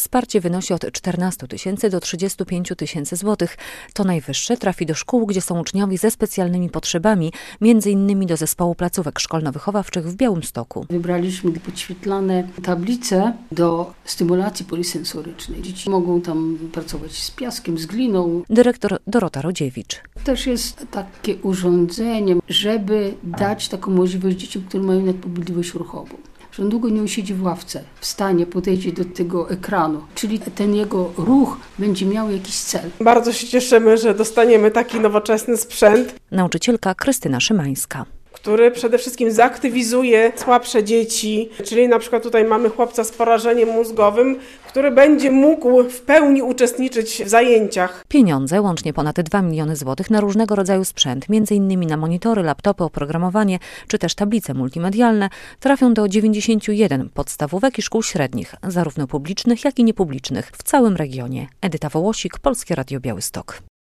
Wsparcie wynosi od 14 000 do 35 000 złotych. To najwyższe trafi do szkół, gdzie są uczniowie ze specjalnymi potrzebami, m.in. do zespołu placówek szkolno-wychowawczych w Białymstoku. Wybraliśmy podświetlane tablice do stymulacji polisensorycznej. Dzieci mogą tam pracować z piaskiem, z gliną. Dyrektor Dorota Rodziewicz. Też jest takie urządzenie, żeby dać taką możliwość dzieciom, które mają nadpobudliwość ruchową. Że on długo nie usiedzi w ławce, wstanie, podejdzie do tego ekranu, czyli ten jego ruch będzie miał jakiś cel. Bardzo się cieszymy, że dostaniemy taki nowoczesny sprzęt. Nauczycielka Krystyna Szymańska. Który przede wszystkim zaktywizuje słabsze dzieci, czyli na przykład tutaj mamy chłopca z porażeniem mózgowym, który będzie mógł w pełni uczestniczyć w zajęciach. Pieniądze, łącznie ponad 2 miliony złotych na różnego rodzaju sprzęt, m.in. na monitory, laptopy, oprogramowanie czy też tablice multimedialne, trafią do 91 podstawówek i szkół średnich, zarówno publicznych, jak i niepublicznych w całym regionie. Edyta Wołosik, Polskie Radio Białystok.